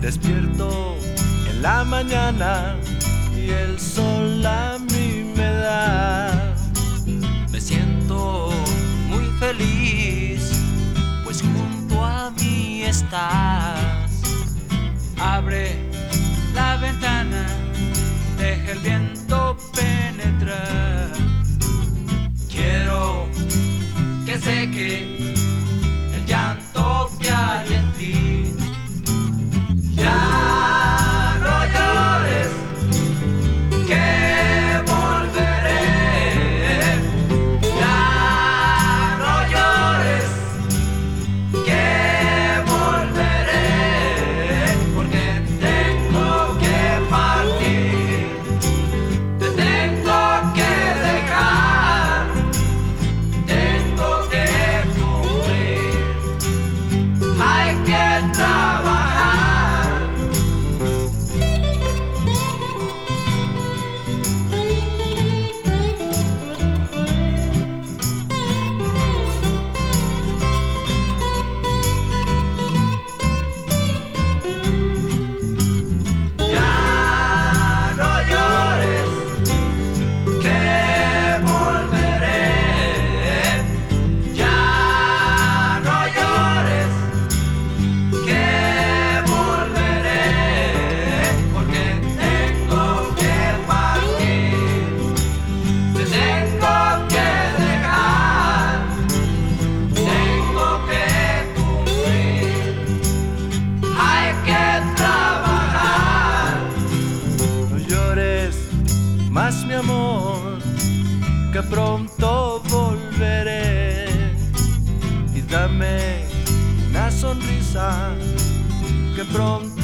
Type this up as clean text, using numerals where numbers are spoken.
Despierto en la mañana y el sol a mí me da. Me siento muy feliz, pues junto a mí estás. Abre la ventana, deja el viento penetrar. Quiero que seque el llanto que hay en ti. Ya no llores, que volveré. Ya no llores, que volveré, porque tengo que partir, te tengo que dejar, tengo que cumplir, hay que trabajar. Más mi amor, que pronto volveré, y dame una sonrisa, que pronto